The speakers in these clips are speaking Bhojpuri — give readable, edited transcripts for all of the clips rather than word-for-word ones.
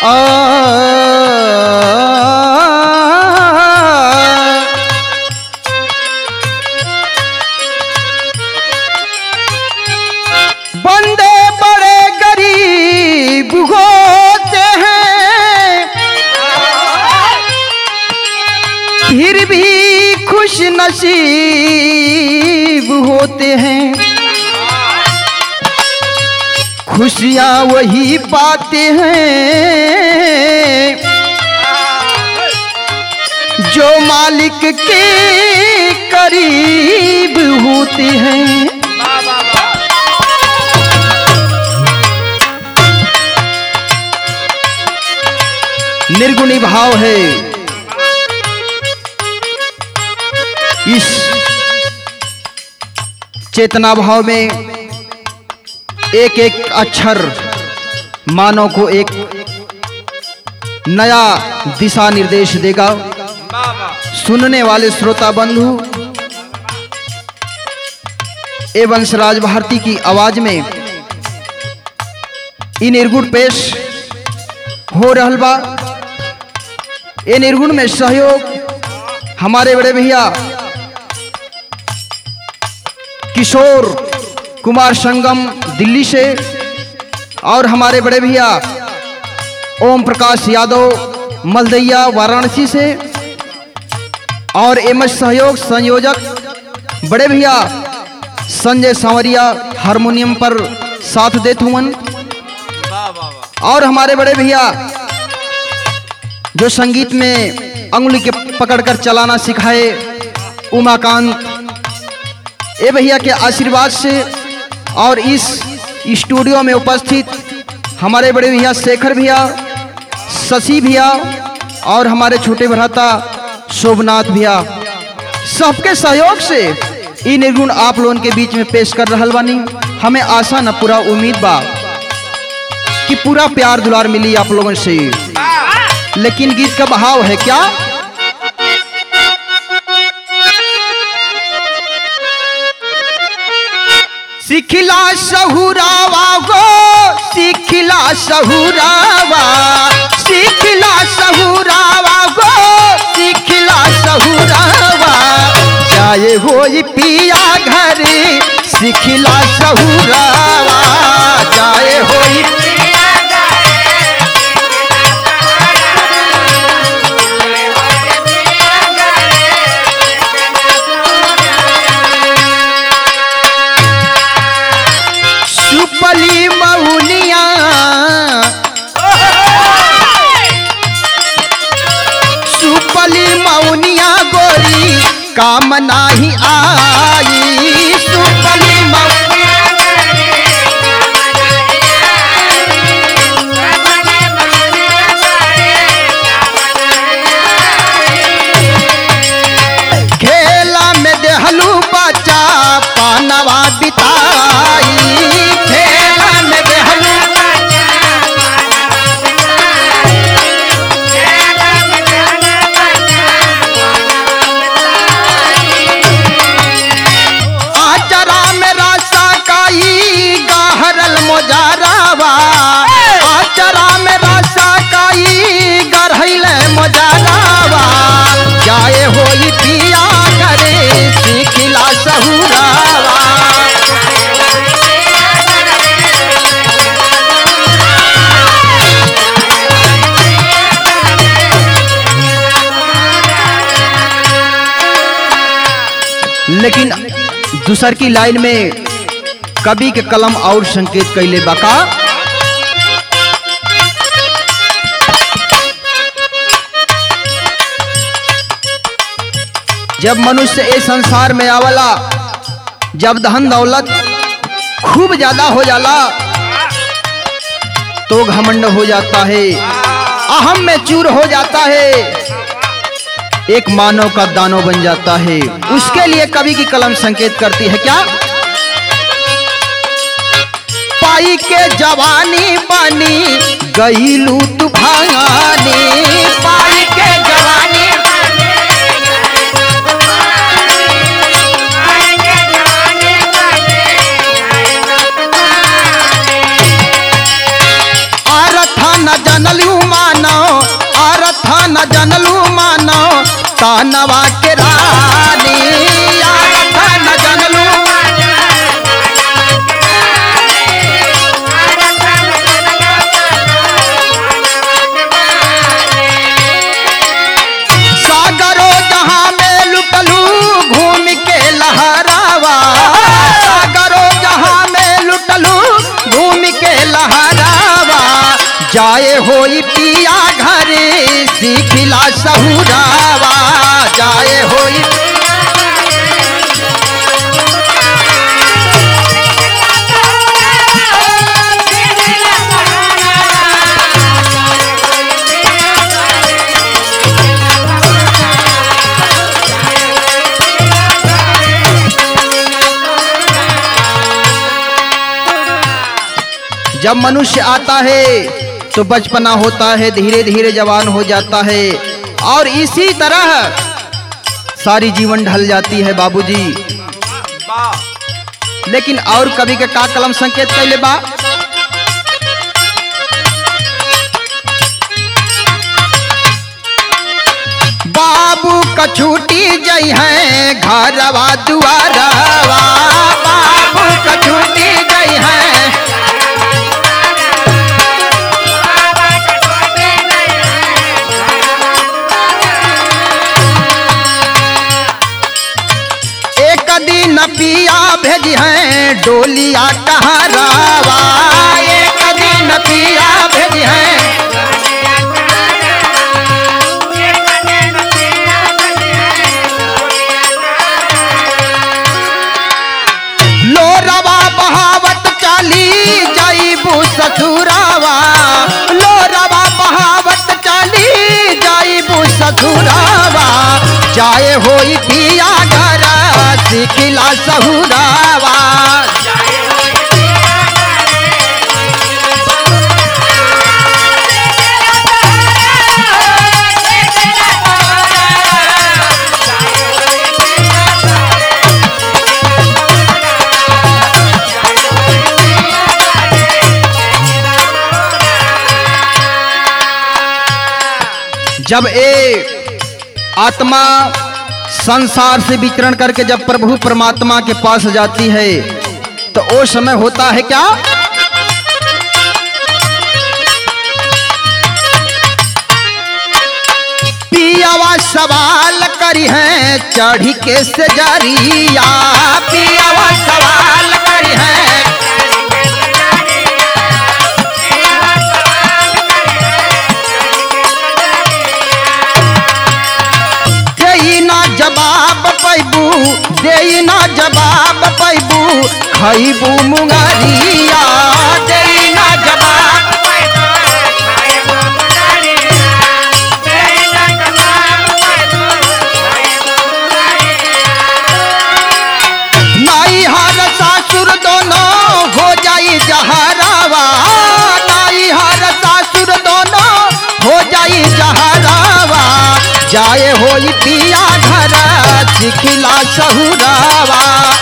बंदे बड़े गरीब होते हैं फिर भी खुश नसीब होते हैं। खुशियाँ वही पाते हैं जो मालिक के करीब होते हैं। निर्गुणी भाव है इस चेतना भाव में। एक एक अक्षर मानव को एक नया दिशा निर्देश देगा। सुनने वाले श्रोता बंधु ए वंशराज भारती की आवाज में इ निर्गुण पेश हो रहल बा। ए निर्गुण में सहयोग हमारे बड़े भैया किशोर कुमार संगम दिल्ली से और हमारे बड़े भैया ओम प्रकाश यादव मलदैया वाराणसी से और एमएस सहयोग संयोजक बड़े भैया संजय सांवरिया हारमोनियम पर साथ देते हुए और हमारे बड़े भैया जो संगीत में अंगुली के पकड़कर चलाना सिखाए उमाकांत, ए भैया के आशीर्वाद से और इस स्टूडियो में उपस्थित हमारे बड़े भैया शेखर भैया, शशि भैया और हमारे छोटे भ्राता शोभनाथ भैया, सबके सहयोग से इ निर्गुण आप लोगों के बीच में पेश कर रहल बानी। हमें आशा न पूरा उम्मीद बा कि पूरा प्यार दुलार मिली आप लोगों से। लेकिन गीत का बहाव है क्या? सिखला सहुरावा गो सिखला सहुरावा, सिखला सहुरावा गो सिखला सहुरावा, जाए होई पिया घर सिखला सहुरावा, जाए होई सुपली मौनिया, सुपली मौनिया गोरी काम नाही आई, सुपली खेला में देहलू बच्चा पानवा बिताई, मोजारावा आचरा में रासा काई गरहैले मोजारावा, जाए होई पिया करे सिखला सहुरावा, लेकिन दूसर की लाइन में कवि के कलम और संकेत कैले बका। जब मनुष्य इस संसार में आवला, जब धन दौलत खूब ज्यादा हो जाला तो घमंड हो जाता है, अहम में चूर हो जाता है, एक मानव का दानव बन जाता है। उसके लिए कवि की कलम संकेत करती है क्या? पाई के जवानी बनी गईलू तूफानी, पाई के जवानी आरथा न जनलू न जनलू मानो तानवा के रानी, यारथ न जनलू सागरो जहां में लुटलू घूम के लहरावा, सागरो जहां में लुटलू घूम के लहरावा, जाए होई पिया घरे सीखिला सहुरावा, जाए होई जब मनुष्य आता है तो बचपना होता है, धीरे धीरे जवान हो जाता है और इसी तरह सारी जीवन ढल जाती है बाबूजी। लेकिन और कवि के का कलम संकेत कैले बा, बाबू कछूटी जई है घरवा दुआरवा, बाबू कछूटी जई है दिन पिया भेज है डोलिया कहरावा, एक दिन पिया भेज है लोरवा बहावत चाली जाइबू ससुरावा, लोरवा बहावत चाली जाइबू ससुरावा, जाए होई पिया घर सीखिला सहुरावा, जब ए आत्मा संसार से विचरण करके जब प्रभु परमात्मा के पास जाती है तो वो समय होता है क्या, पियावा सवाल करी है चढ़ी के सजरिया, पियावा सवाल करी है जवाब पैबू, देई ना जवाब पैबू, खैबू मुंगरिया, देई ना जवाब पैबू, खैबू मुंगरिया, देई ना जवाब पैबू, खैबू मुंगरिया। नाई हर सासुर दोनों हो जाई जहरावा, नाई हर सासुर दोनों हो जाई जहरावा, जाए होई पिया घर सिखिला सहुरावा,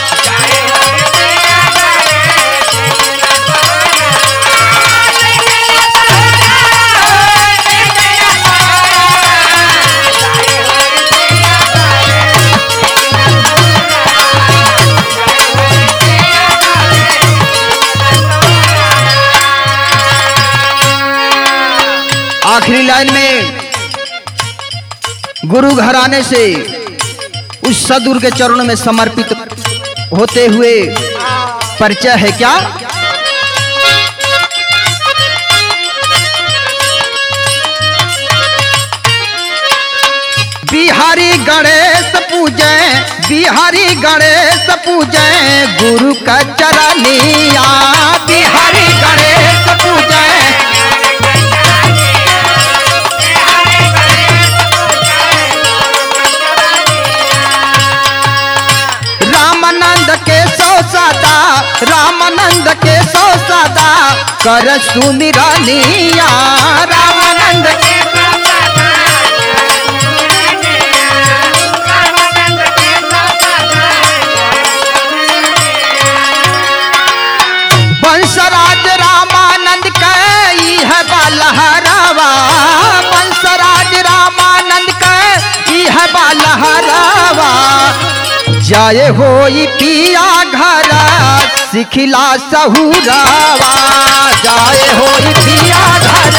आखिरी लाइन में गुरु घराने से उस सदगुरु के चरणों में समर्पित होते हुए परिचय है क्या, बिहारी गणेश पूजे, बिहारी गणेश पूजे गुरु का चरनिया, बिहारी गणेश पूजे रामानंद के सौ सदा, रामानंद के सौ सदा कर सुमिरनिया, रामानंद के बंसराज रामानंद कई है बलहरावा, बंसराज रामानंद जाए होई पिया घरा सिखिला सहुरावा, जाए होई पिया घरा